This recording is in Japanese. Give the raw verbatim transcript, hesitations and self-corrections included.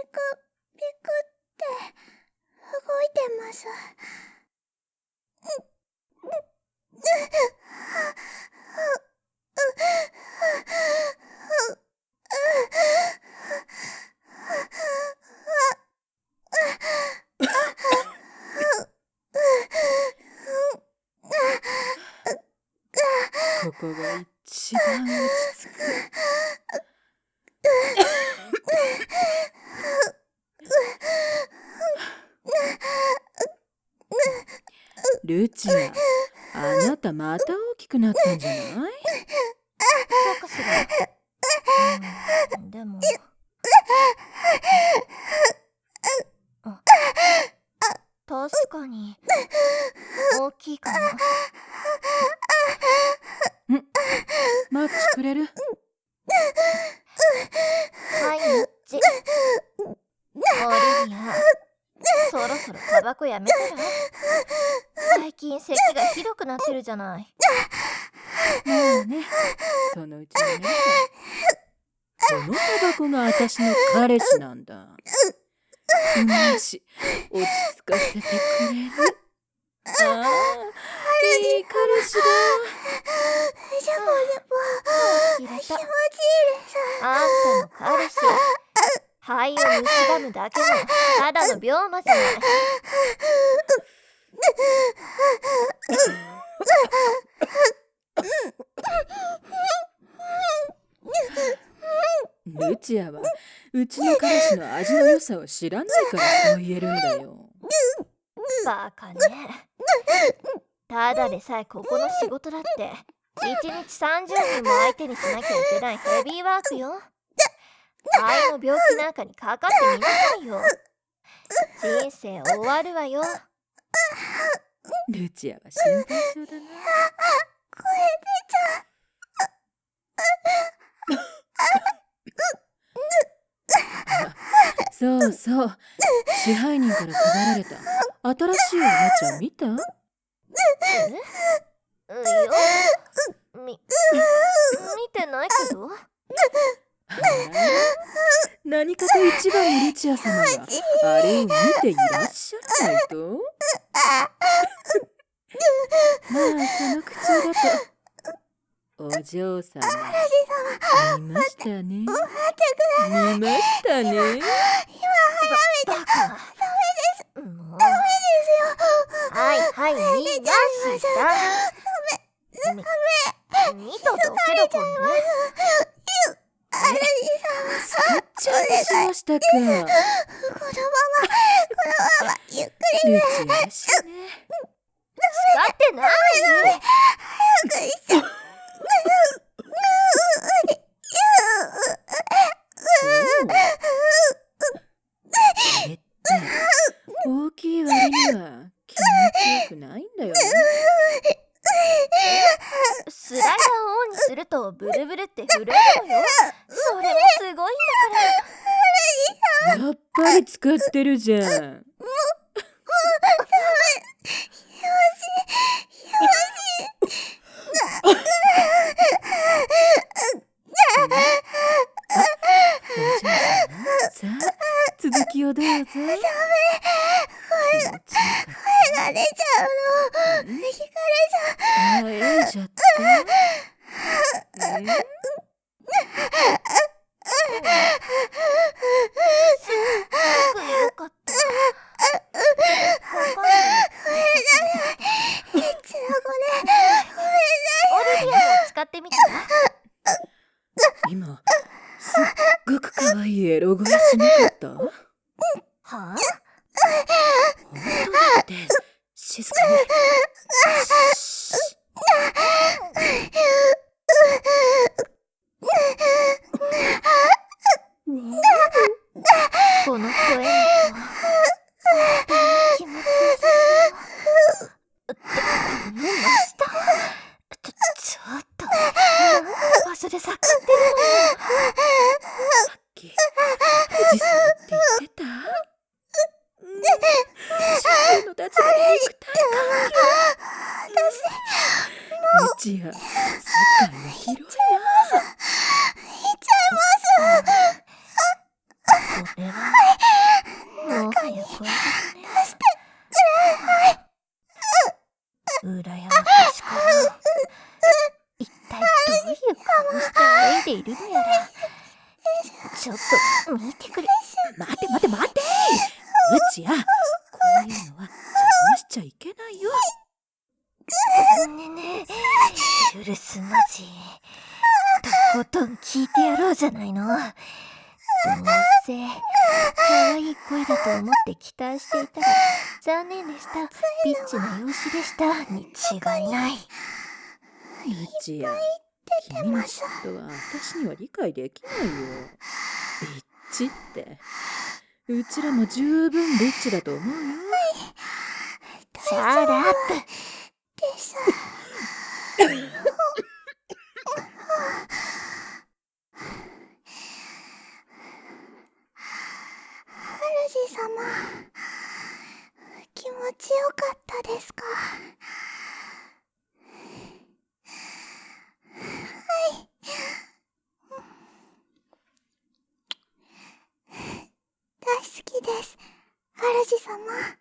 クピクって動いてます。 ここが一番落ち着く。ルチア、あなたまた大きくなったんじゃない？ そうかしら。うん、でもあ、確かに大きいかな。 ん、マッチくれる？ はい、マッチ。オリビア、そろそろタバコやめたら？最近咳がひどくなってるじゃない。 もうね、そのうちにね。このタバコが私の彼氏なんだ。うまいし、落ち着かせてくれる。ああ、いい彼氏だ。 ジャボジャボ、 切れた。 気持ちいいです。 あんたの彼氏、肺を蝕むだけのただの病魔じゃない。 ルチアはうちの彼氏の味の良さを知らないからそう言えるんだよ。 バカね。ただでさえここの仕事だっていちにちさんじゅうにんも相手にしなきゃいけないヘビーワークよ。肺の病気なんかにかかってみなさいよ。人生終わるわよ。 ルチアは心配性だな。 声出ちゃう。 そうそう、支配人から配られた新しいおもちゃ見た？ え？いや、み、見てないけど。 何かと一番のルチア様があれを見ていらっしゃらないと。まあその口だとお嬢様見ましたね。見ましたね。 今早めちゃダメです。 もうダメですよ。 はいはい見ました。み、みとどけどこんね。 アラジスカッチャンしましたか。 様、このまま、このまま、ゆっくりルチアらしいね。 使ってない。 早くして。 えって大きい割には気持ちよくないんだよね。 スライダーをオンにするとブルブルって震えるのよ。それもすごいんだから。 やっぱり使ってるじゃん。さあ続きをどうぞ。 声が出ちゃうの。惹かれちゃう。 あええじゃって。 すっごくよかった。わかんない。 エッチな子ね。 オリビアも使ってみたら？ 今すっごく可愛いエロ声しなかった？ はあ？ 本当だって静かに。 この声の子は気持ちよさそう。でもこの真下ちょ、ちょっと何の場所で盛ってるのよ。 さっき富士山って言ってた？主婦の立場で肉体関係。ルチア、世界は広いな。 言っちゃいます。 おれはもはや恋人ね。羨ましから一体どういう顔して歩いているのやら。ちょっと見てくれ。 待て待て待て、うちや、こういうのは邪魔しちゃいけないよ。 ねねえ、許すまじ。とことん聞いてやろうじゃないの。どうせ可愛い声だと思って期待していたら残念でした、ビッチな容姿でしたに違いない。 うちや、君の嫉妬は私には理解できないよ。ビッチって、うちらも十分リッチだと思うよ。 シャラップ。 でしょ。主様、気持ちよかったですか？はい。大好きです、主様。